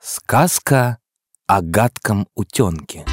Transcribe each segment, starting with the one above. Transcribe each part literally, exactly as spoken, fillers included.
Сказка о гадком утенке.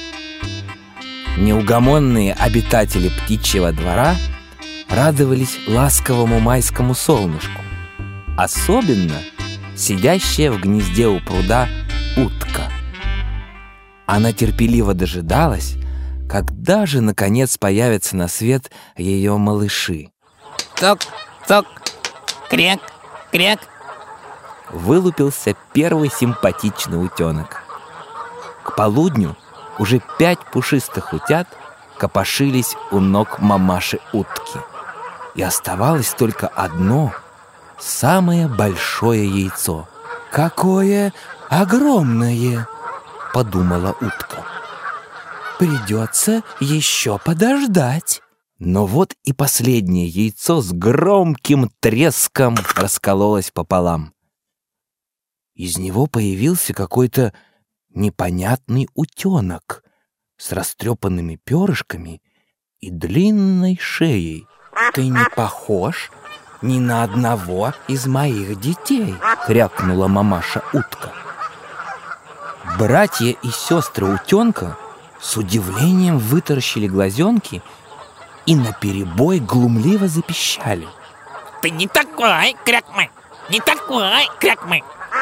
Неугомонные обитатели птичьего двора радовались ласковому майскому солнышку, особенно сидящая в гнезде у пруда утка. Она терпеливо дожидалась, когда же наконец появятся на свет ее малыши. Цок, цок, кряк, кряк. Вылупился первый симпатичный утенок. К полудню уже пять пушистых утят копошились у ног мамаши утки. И оставалось только одно, самое большое яйцо. «Какое огромное!» — подумала утка. «Придется еще подождать». Но вот и последнее яйцо с громким треском раскололось пополам. Из него появился какой-то непонятный утенок с растрепанными перышками и длинной шеей. «Ты не похож ни на одного из моих детей», — крякнула мамаша утка. Братья и сестры утенка с удивлением вытаращили глазенки и наперебой глумливо запищали. Ты не такой, крякмы, не такой, крякмы.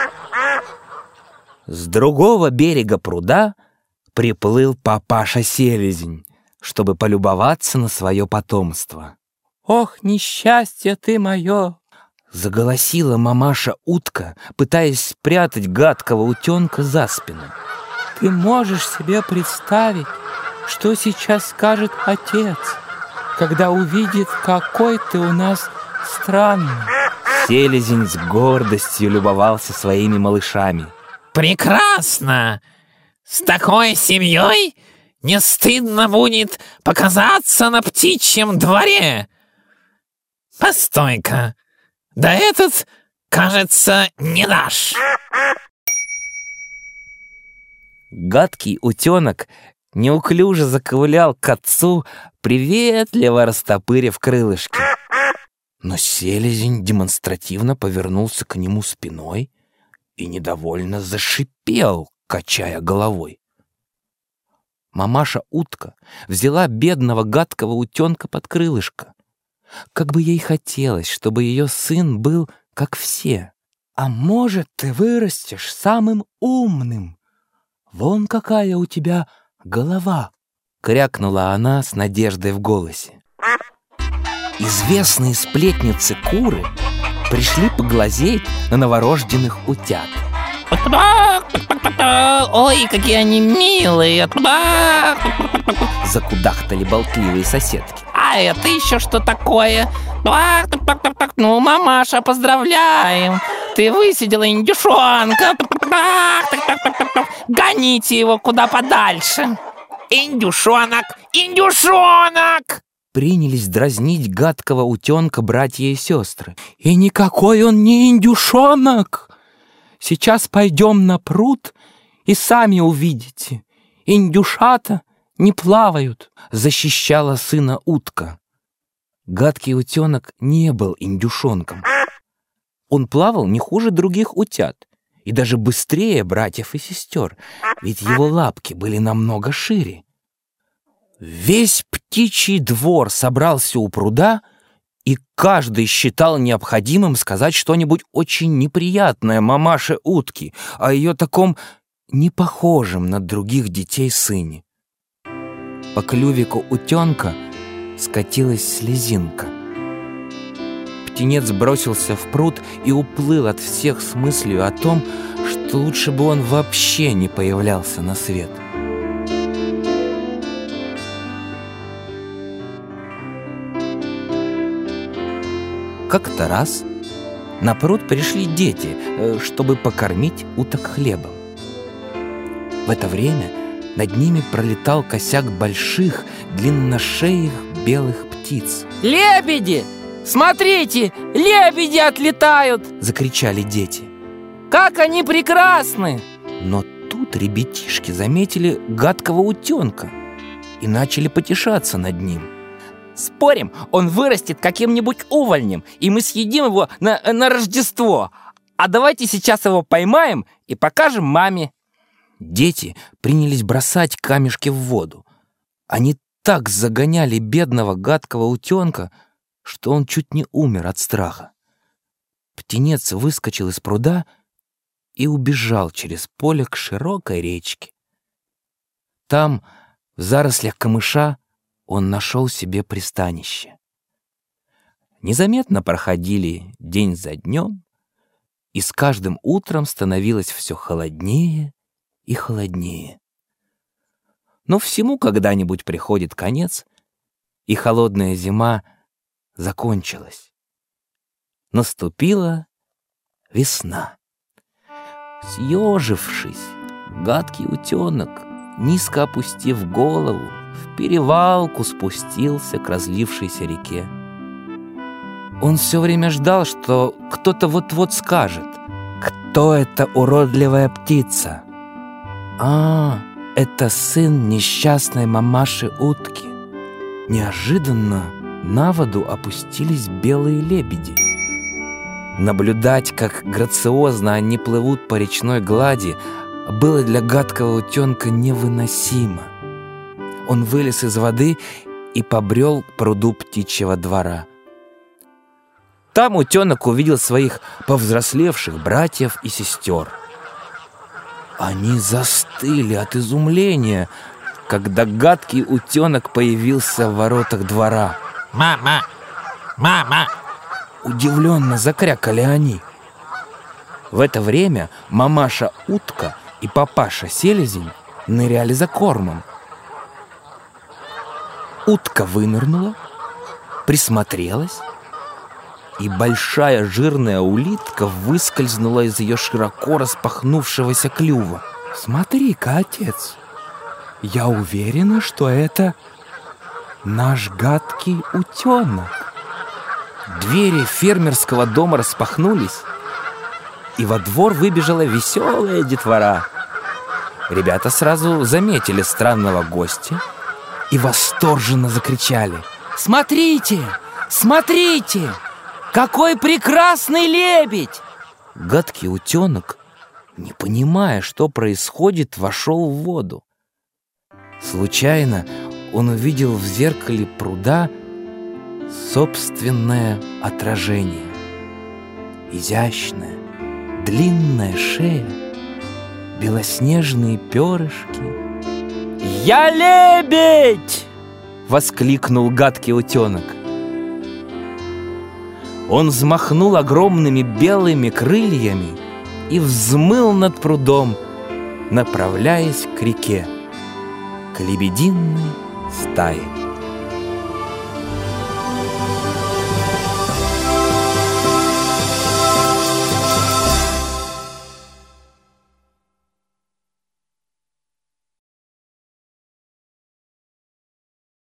С другого берега пруда приплыл папаша-селезень, чтобы полюбоваться на свое потомство. «Ох, несчастье ты мое!» — заголосила мамаша-утка, пытаясь спрятать гадкого утенка за спину. «Ты можешь себе представить, что сейчас скажет отец, когда увидит, какой ты у нас странный?» Селезень с гордостью любовался своими малышами. Прекрасно! С такой семьей не стыдно будет показаться на птичьем дворе. Постой-ка, да этот, кажется, не наш. Гадкий утенок неуклюже заковылял к отцу, приветливо растопырив крылышки. Но селезень демонстративно повернулся к нему спиной и недовольно зашипел, качая головой. Мамаша-утка взяла бедного гадкого утенка под крылышко. Как бы ей хотелось, чтобы ее сын был как все. «А может, ты вырастешь самым умным? Вон какая у тебя голова!» — крякнула она с надеждой в голосе. Известные сплетницы куры пришли поглазеть на новорожденных утят. Ой, какие они милые! Закудахтали болтливые соседки. А это еще что такое? Ну, мамаша, поздравляем! Ты высидела индюшонка! Гоните его куда подальше! Индюшонок! Индюшонок! Принялись дразнить гадкого утенка братья и сестры. «И никакой он не индюшонок! Сейчас пойдем на пруд и сами увидите. Индюшата не плавают», — защищала сына утка. Гадкий утенок не был индюшонком. Он плавал не хуже других утят и даже быстрее братьев и сестер, ведь его лапки были намного шире. Весь птичий двор собрался у пруда, и каждый считал необходимым сказать что-нибудь очень неприятное мамаше утки о ее таком непохожем на других детей сыне. По клювику утенка скатилась слезинка. Птенец бросился в пруд и уплыл от всех с мыслью о том, что лучше бы он вообще не появлялся на свет. Как-то раз на пруд пришли дети, чтобы покормить уток хлебом. В это время над ними пролетал косяк больших, длинношеих белых птиц. «Лебеди! Смотрите, лебеди отлетают!» — закричали дети. «Как они прекрасны!» Но тут ребятишки заметили гадкого утенка и начали потешаться над ним. «Спорим, он вырастет каким-нибудь увольнем, и мы съедим его на, на Рождество. А давайте сейчас его поймаем и покажем маме. Дети принялись бросать камешки в воду. Они так загоняли бедного гадкого утенка, что он чуть не умер от страха. Птенец выскочил из пруда и убежал через поле к широкой речке. Там, в зарослях камыша, он нашел себе пристанище. Незаметно проходили день за днем, и с каждым утром становилось все холоднее и холоднее. Но всему когда-нибудь приходит конец, и холодная зима закончилась. Наступила весна. Съежившись, гадкий утенок, низко опустив голову, в перевалку спустился к разлившейся реке. Он все время ждал, что кто-то вот-вот скажет: «Кто эта уродливая птица?» «А, это сын несчастной мамаши-утки». Неожиданно на воду опустились белые лебеди. Наблюдать, как грациозно они плывут по речной глади, было для гадкого утенка невыносимо. Он вылез из воды и побрел к пруду птичьего двора. Там утенок увидел своих повзрослевших братьев и сестер. Они застыли от изумления, когда гадкий утенок появился в воротах двора. Мама! Мама! Удивленно закрякали они. В это время мамаша-утка и папаша-селезень ныряли за кормом. Утка вынырнула, присмотрелась, и большая жирная улитка выскользнула из ее широко распахнувшегося клюва. «Смотри-ка, отец, я уверена, что это наш гадкий утенок». Двери фермерского дома распахнулись, и во двор выбежала веселая детвора. Ребята сразу заметили странного гостя и восторженно закричали: Смотрите! Смотрите! Какой прекрасный лебедь! Гадкий утенок, не понимая, что происходит, вошел в воду. Случайно он увидел в зеркале пруда собственное отражение. Изящная, длинная шея, белоснежные перышки. «Я лебедь!» — воскликнул гадкий утенок. Он взмахнул огромными белыми крыльями и взмыл над прудом, направляясь к реке, к лебединой стае.